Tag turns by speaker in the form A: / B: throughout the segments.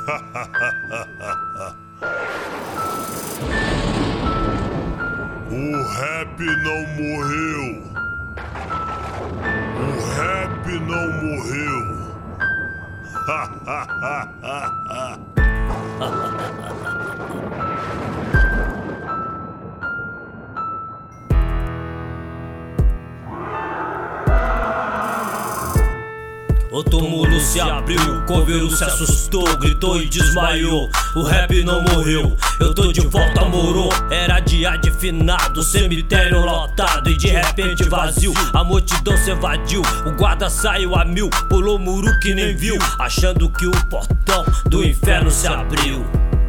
A: O rap não morreu. O rap não morreu.
B: O túmulo se abriu, o coveiro se assustou, gritou e desmaiou. O rap não morreu, eu tô de volta, moro. Era dia de finado, cemitério lotado e de repente vazio. A multidão se evadiu, o guarda saiu a mil, pulou o muro que nem viu, achando que o portão do inferno se abriu.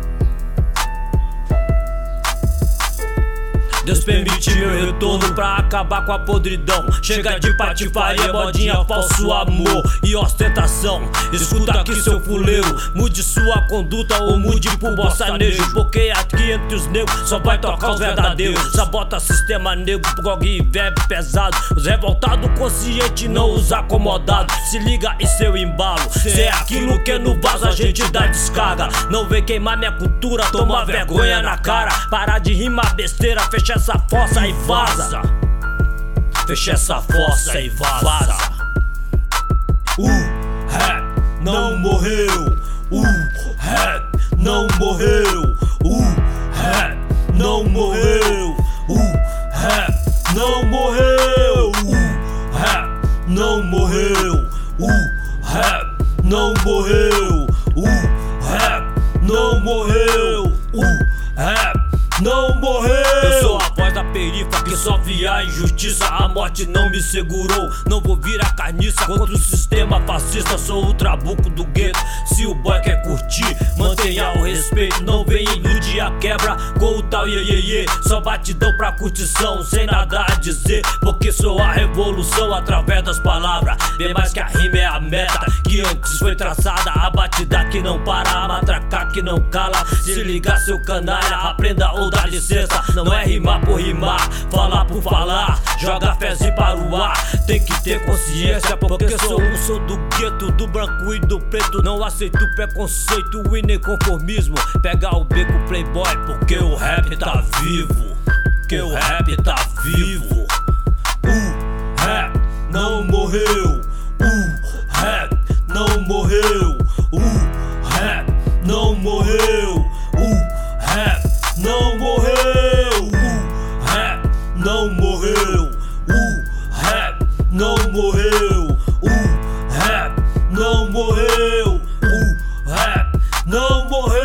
B: Deus permite meu retorno pra acabar com a podridão. Chega de patifaria, modinha, falso amor e ostentação. Escuta aqui, seu fuleiro, mude sua conduta ou mude pro boçanejo, porque aqui entre os negros só vai tocar os verdadeiros. Sabota sistema negro, prog e verbo pesado. Os revoltados conscientes, não os acomodados. Se liga em seu embalo, cê é aquilo que no vaso a gente dá descarga. Não vem queimar minha cultura, toma vergonha na cara. Para de rimar besteira, fecha essa fossa e vaza. Fecha essa fossa e vaza. O rap não morreu. O rap não morreu. O rap não morreu. O rap não morreu. O rap não morreu. O rap não morreu. O rap não morreu. O rap não morreu. Eu sou a voz da perifa que sofre a injustiça. A morte não me segurou, não vou virar carniça contra o sistema fascista. Sou o trabuco do gueto, se o boy quer curtir, mantenha o respeito. Não vem iludir a quebra com o tal iê. Só batidão pra curtição, sem nada a dizer, porque sou a revolução através das palavras. Bem mais que a rima é a meta que antes foi traçada. A batida que não para, a matraca que não cala. Se liga, seu canalha, aprenda ou dá licença. Não é rimar por rimar, falar por falar. Joga fezes para o ar, tem que ter consciência, porque sou do gueto, do branco e do preto. Não aceito preconceito e nem conformismo. Pega o beco playboy, porque o rap tá vivo. Que o rap tá vivo. O rap não morreu. O rap não morreu. O rap não morreu. O rap não morreu. O rap não morreu. O rap não morreu. O rap não morreu. O rap não morreu.